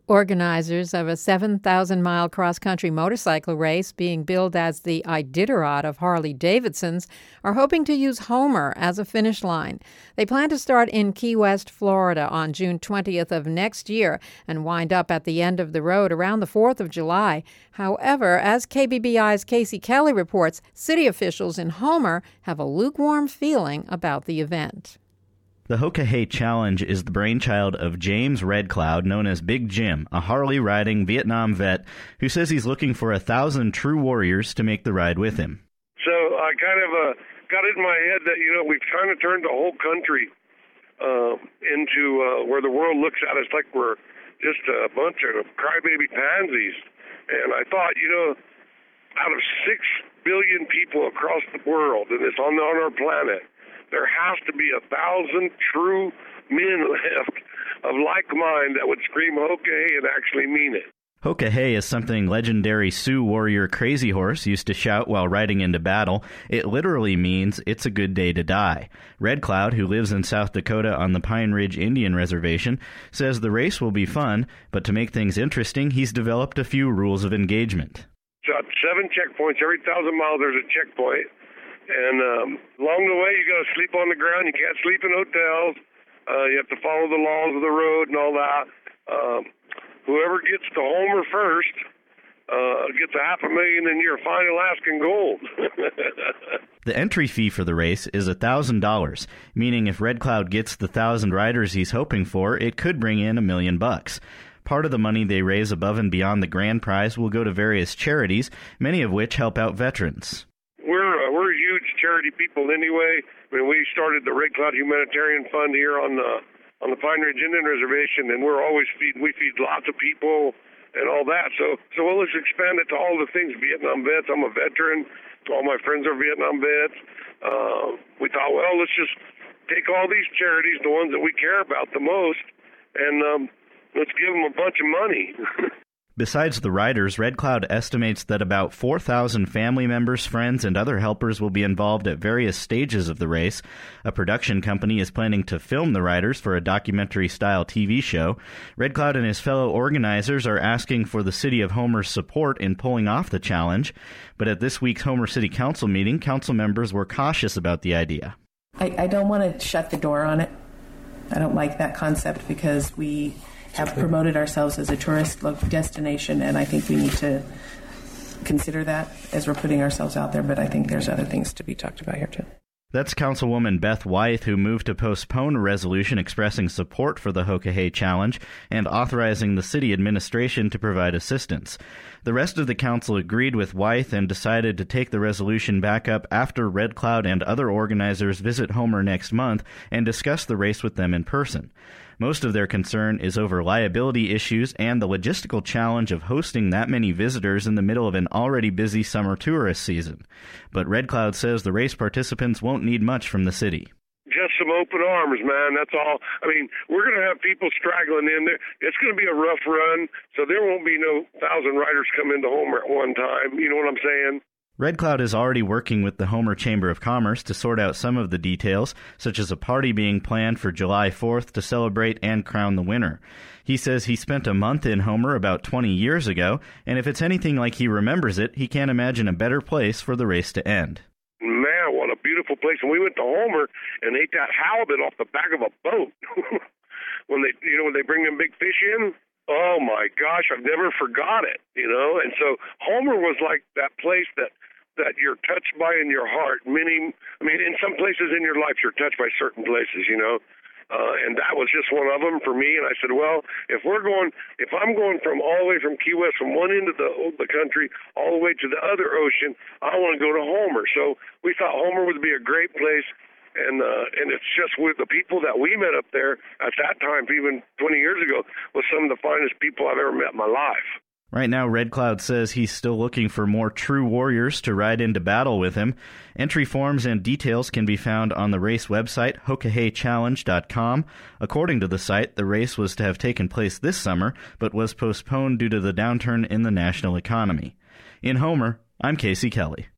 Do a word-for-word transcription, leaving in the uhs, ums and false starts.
Organizers of a seven thousand mile cross-country motorcycle race being billed as the Iditarod of Harley-Davidsons are hoping to use Homer as a finish line. They plan to start in Key West, Florida on June twentieth of next year and wind up at the end of the road around the fourth of July. However, as K B B I's Casey Kelly reports, city officials in Homer have a lukewarm feeling about the event. The Hoka Hey Challenge is the brainchild of James Red Cloud, known as Big Jim, a Harley-riding Vietnam vet who says he's looking for a thousand true warriors to make the ride with him. So I kind of uh, got it in my head that, you know, we've kind of turned the whole country uh, into uh, where the world looks at us like we're just a bunch of crybaby pansies. And I thought, you know, out of six billion people across the world, and it's on, on our planet, there has to be a thousand true men left of like mind that would scream Hoka Hey and actually mean it. Hoka Hey is something legendary Sioux warrior Crazy Horse used to shout while riding into battle. It literally means it's a good day to die. Red Cloud, who lives in South Dakota on the Pine Ridge Indian Reservation, says the race will be fun, but to make things interesting, he's developed a few rules of engagement. Got seven checkpoints. Every thousand miles there's a checkpoint. And um, along the way, you got to sleep on the ground. You can't sleep in hotels. Uh, you have to follow the laws of the road and all that. Um, whoever gets to Homer first uh, gets a half a million in your fine Alaskan gold. The entry fee for the race is one thousand dollars, meaning if Red Cloud gets the thousand riders he's hoping for, it could bring in a million bucks. Part of the money they raise above and beyond the grand prize will go to various charities, many of which help out veterans. We're huge charity people anyway. I mean, we started the Red Cloud Humanitarian Fund here on the on the Pine Ridge Indian Reservation, and we're always feeding. We feed lots of people and all that. So, so well, let's expand it to all the things. Vietnam vets. I'm a veteran. All my friends are Vietnam vets. Uh, we thought, well, let's just take all these charities, the ones that we care about the most, and um, let's give them a bunch of money. Besides the riders, Red Cloud estimates that about four thousand family members, friends, and other helpers will be involved at various stages of the race. A production company is planning to film the riders for a documentary-style T V show. Red Cloud and his fellow organizers are asking for the City of Homer's support in pulling off the challenge. But at this week's Homer City Council meeting, council members were cautious about the idea. I, I don't want to shut the door on it. I don't like that concept because we have promoted ourselves as a tourist destination, and I think we need to consider that as we're putting ourselves out there, but I think there's other things to be talked about here, too. That's Councilwoman Beth Wythe, who moved to postpone a resolution expressing support for the Hoka Hey Challenge and authorizing the city administration to provide assistance. The rest of the council agreed with Wythe and decided to take the resolution back up after Red Cloud and other organizers visit Homer next month and discuss the race with them in person. Most of their concern is over liability issues and the logistical challenge of hosting that many visitors in the middle of an already busy summer tourist season. But Red Cloud says the race participants won't need much from the city. Just some open arms, man. That's all. I mean, we're going to have people straggling in there. It's going to be a rough run, so there won't be no thousand riders come into Homer at one time. You know what I'm saying? Red Cloud is already working with the Homer Chamber of Commerce to sort out some of the details, such as a party being planned for July fourth to celebrate and crown the winner. He says he spent a month in Homer about twenty years ago, and if it's anything like he remembers it, he can't imagine a better place for the race to end. Man, what a beautiful place. And we went to Homer and ate that halibut off the back of a boat. when they, you know, when they bring them big fish in. Oh, my gosh, I've never forgot it, you know. And so Homer was like that place that, that you're touched by in your heart. Many, I mean, in some places in your life, you're touched by certain places, you know. Uh, and that was just one of them for me. And I said, well, if we're going, if I'm going from all the way from Key West, from one end of the, the country, all the way to the other ocean, I want to go to Homer. So we thought Homer would be a great place. And uh, and it's just with the people that we met up there at that time, even twenty years ago, was some of the finest people I've ever met in my life. Right now, Red Cloud says he's still looking for more true warriors to ride into battle with him. Entry forms and details can be found on the race website, hoka hey challenge dot com. According to the site, the race was to have taken place this summer, but was postponed due to the downturn in the national economy. In Homer, I'm Casey Kelly.